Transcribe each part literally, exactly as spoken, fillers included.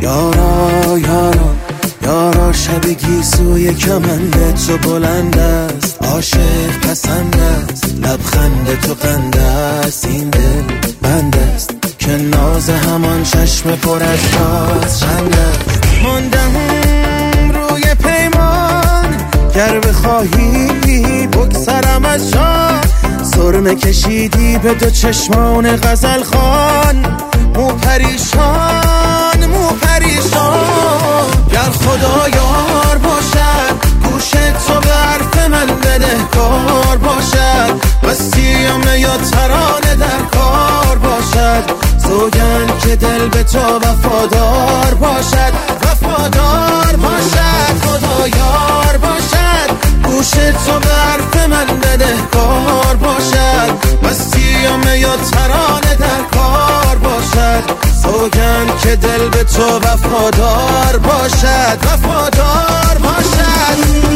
یارا یارا یارا شب گیسوی کمنده تو بلند است، عاشق پسند است، لبخند تو قند است، این دل بند است که ناز همان چشم پر از راز خند است. ماندم روی پیمان گر بخواهی بگذرم از جان، سرمه کشیدی به دو چشمان غزل خان، مو پریشان مو پریشان. گر خدا یار باشد گوش تو به حرف من بدهکار باشد، بستیم یا ترانه در کار باشد، سوگند که دل به تو وفادار باشد وفادار باشد. خدا یار باشد گوش تو به حرف من بدهکار باشد، بستیم یا ترانه در کار باشد، سوگند که دل به تو وفادار باشد وفادار باشد.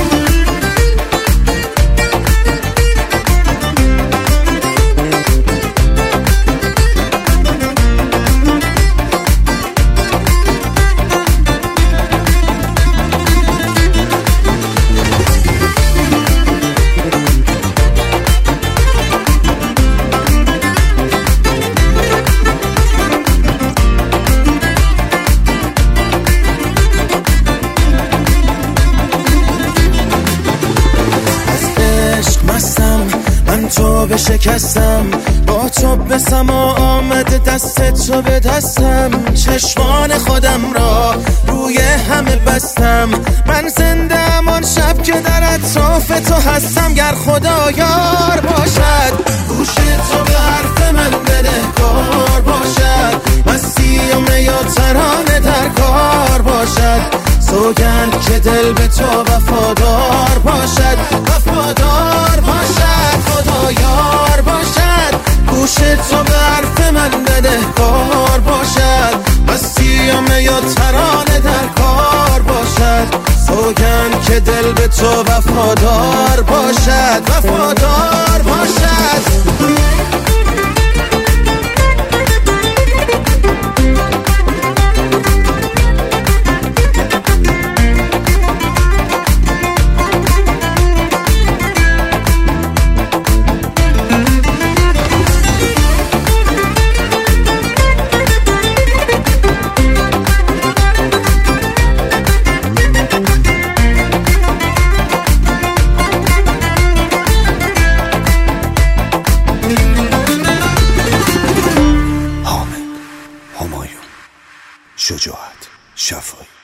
تو به شکستم با تو به سما آمده، دست تو به دستم، چشمان خودم را روی همه بستم. من زنده ام آن شب که در اطراف تو هستم. گر خدا یار باشد گوش تو به حرف من بدهکار باشد، مسیم یا ترانه در کار باشد، سوگند که دل به تو وفادار باشد وفادار باشد. خدا یار باشد گوش تو به حرف من بدهکار باشد، بستیم یا ترانه در کار باشد، سوگند که دل به تو وفادار باشد وفادار باشد. شجاعت شفایی.